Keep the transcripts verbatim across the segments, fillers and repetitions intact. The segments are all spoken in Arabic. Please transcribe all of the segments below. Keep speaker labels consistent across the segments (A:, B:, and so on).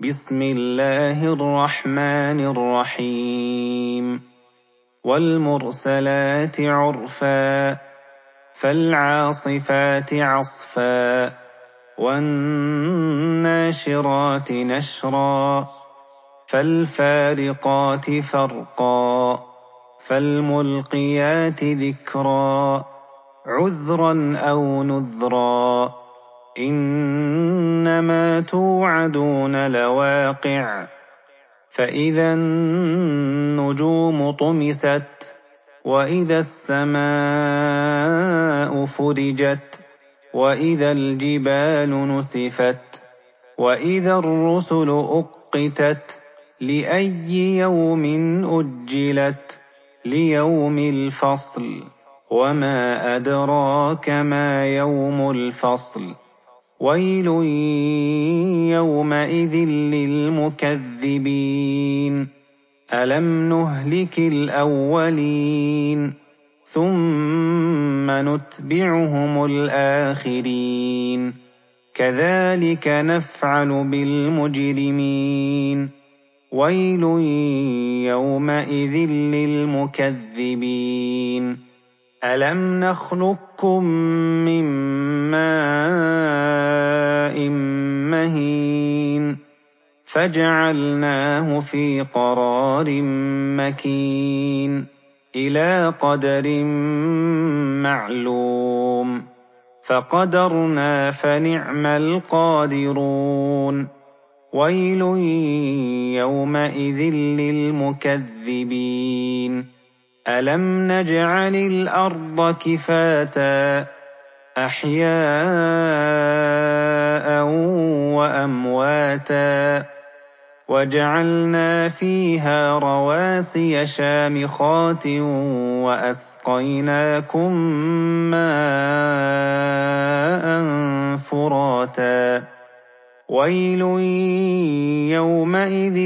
A: بسم الله الرحمن الرحيم والمرسلات عرفا فالعاصفات عصفا والناشرات نشرا فالفارقات فرقا فالملقيات ذكرا عذرا أو نذرا إنما توعدون لواقع فإذا النجوم طمست وإذا السماء فرجت وإذا الجبال نسفت وإذا الرسل أقتت لأي يوم أجلت ليوم الفصل وما أدراك ما يوم الفصل ويل يومئذ للمكذبين ألم نهلك الأولين ثم نتبعهم الآخرين كذلك نفعل بالمجرمين ويل يومئذ للمكذبين ألم نخلقكم من ماء مهين فجعلناه في قرار مكين إلى قدر معلوم فقدرنا فنعم القادرون ويل يومئذ للمكذبين ألم نجعل الأرض كفاتا أحياء وأمواتا وجعلنا فيها رواسي شامخات وأسقيناكم ماء فراتا ويل يومئذ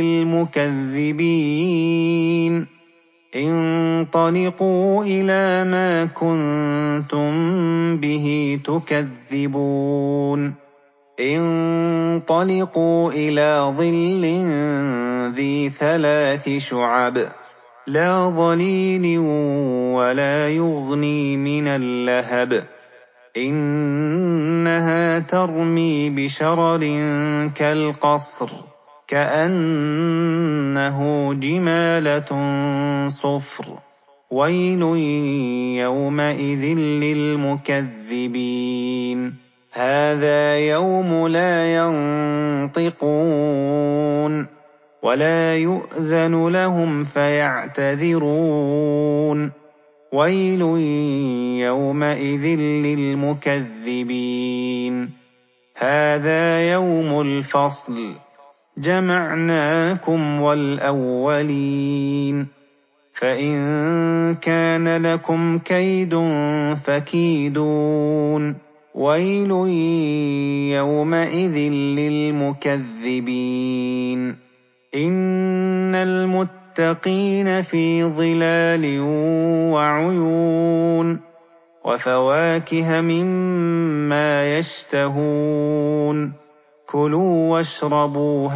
A: للمكذبين انطلقوا إلى ما كنتم به تكذبون انطلقوا إلى ظل ذي ثلاث شعب لا ظليل ولا يغني من اللهب إنها ترمي بشرر كالقصر كأنه جمالة صفر ويل يومئذ للمكذبين هذا يوم لا ينطقون ولا يؤذن لهم فيعتذرون ويل يومئذ للمكذبين هذا يوم الفصل جمعناكم والأولين فإن كان لكم كيد فكيدون ويل يومئذ للمكذبين إن المتقين في ظلال وعيون وفواكه مما يشتهون كلوا واشربوا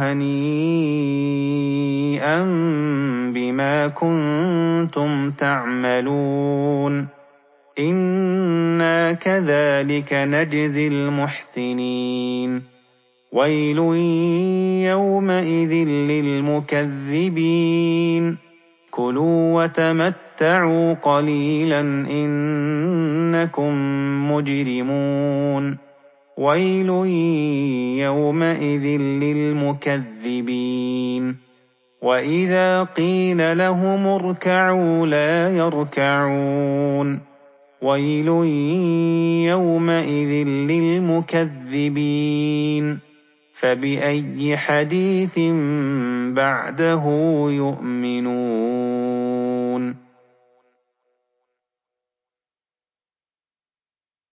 A: هنيئا بما كنتم تعملون إنا كذلك نجزي المحسنين ويل يومئذ للمكذبين كلوا وتمتعوا قليلا إنكم مجرمون ويل يومئذ للمكذبين وإذا قيل لهم اركعوا لا يركعون ويل يومئذ للمكذبين فبأي حديث بعده يؤمنون